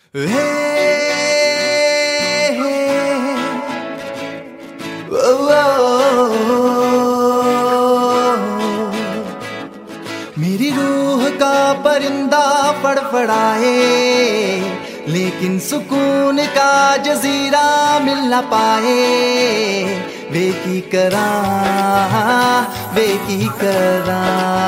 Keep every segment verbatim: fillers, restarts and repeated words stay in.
हे ओ, ओ, मेरी रूह का परिंदा फड़फड़ाए, लेकिन सुकून का जजीरा मिल न पाए। वे की करा वे की करा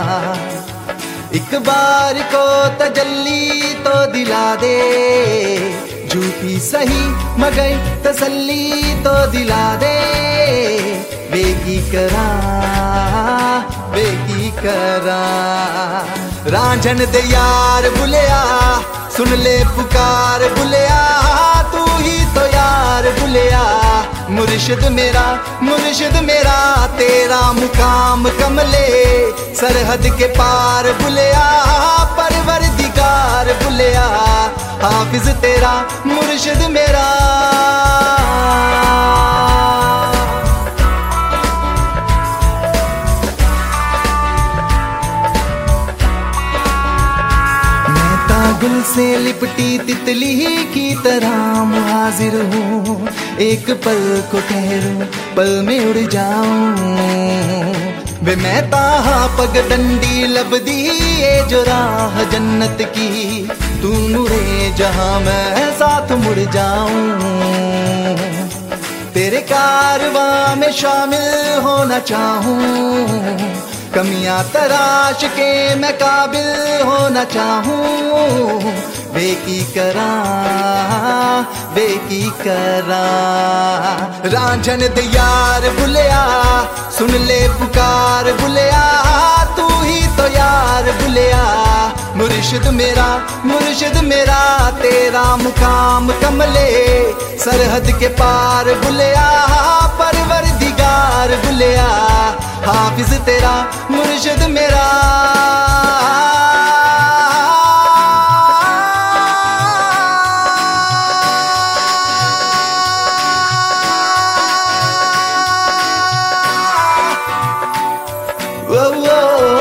एक बार को तजल्ली तो दिला दे, झूठी सही मगर तसल्ली तो दिला दे। वे की करा वे की करा रांझन दे यार बुलिया, सुन ले पुकार बुलिया, तू ही तो यार बुलिया। मुर्शिद मेरा मुर्शिद मेरा तेरा मुकाम कमले, सरहद के पार बुलिया, परवरदिगार बुलिया। हाफिज तेरा मुर्शिद मेरा, गुल से लिपटी तितली की तरह हाजिर हूँ। एक पल को ठहरूं, पल में उड़ जाऊं। वे मैं ताहा पगडंडी लबदी ये जो राह जन्नत की, तू मुड़े जहां मैं साथ मुड़ जाऊं। तेरे कारवां में शामिल होना चाहूं, कमियां तराश के मैं काबिल होना चाहूं। वे की करा वे की करा रांझन दे यार बुलिया, सुन ले पुकार बुलिया, तू ही तो यार बुलिया। मुर्शिद मेरा मुर्शिद मेरा तेरा मुकाम कमले, सरहद के पार बुलिया, परवरदिगार बुलिया। हाफिज तेरा मुर्शिद मेरा, ओ, ओ,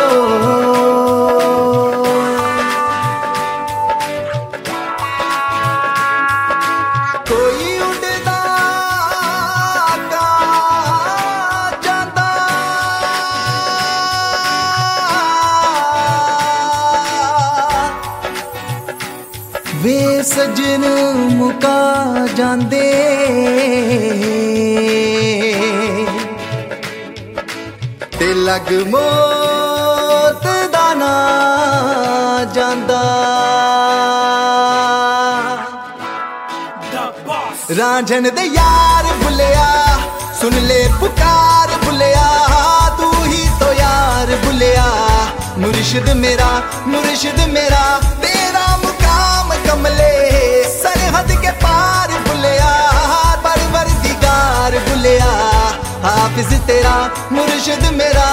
कोई उड़दा वे सजन मुका जांदे, ते लग मौत दा ना जांदा। रांझन दे यार बुलिया, सुन ले पुकार बुलिया, तू ही तो यार बुलिया। मुर्शिद मेरा मुर्शिद मेरा तेरा मुकाम कमले, सरहद के पार बुलिया, परवरदिगार बुलिया। हाफिज तेरा मुर्शिद मेरा,